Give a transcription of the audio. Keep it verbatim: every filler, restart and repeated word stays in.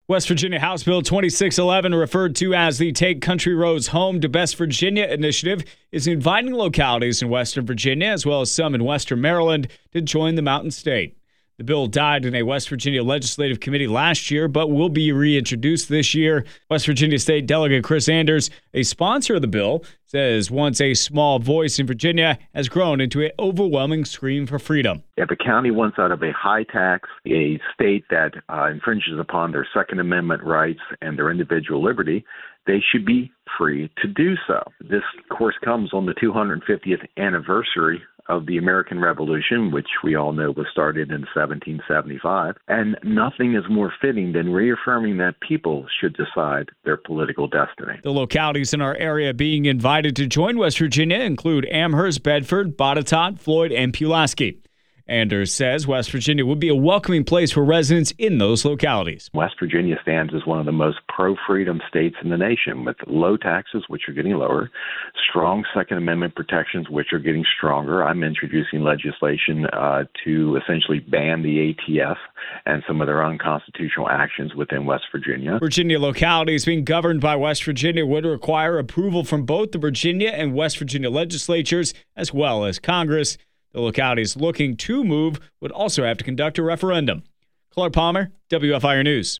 West Virginia House Bill twenty-six eleven, referred to as the Take Country Roads Home to Best Virginia initiative, is inviting localities in Western Virginia, as well as some in Western Maryland, to join the Mountain State. The bill died in a West Virginia legislative committee last year, but will be reintroduced this year. West Virginia State Delegate Chris Anders, a sponsor of the bill, says once a small voice in Virginia has grown into an overwhelming scream for freedom. If a county wants out of a high tax, a state that uh, infringes upon their Second Amendment rights and their individual liberty, they should be free to do so. This, of course, comes on the two hundred fiftieth anniversary of the American Revolution, which we all know was started in seventeen seventy-five. And nothing is more fitting than reaffirming that people should decide their political destiny. The localities in our area being invited to join West Virginia include Amherst, Bedford, Botetourt, Floyd, and Pulaski. Anders says West Virginia would be a welcoming place for residents in those localities. West Virginia stands as one of the most pro-freedom states in the nation, with low taxes, which are getting lower, strong Second Amendment protections, which are getting stronger. I'm introducing legislation uh, to essentially ban the A T F and some of their unconstitutional actions within West Virginia. Virginia localities being governed by West Virginia would require approval from both the Virginia and West Virginia legislatures, as well as Congress. The localities looking to move would also have to conduct a referendum. Clark Palmer, W F I R News.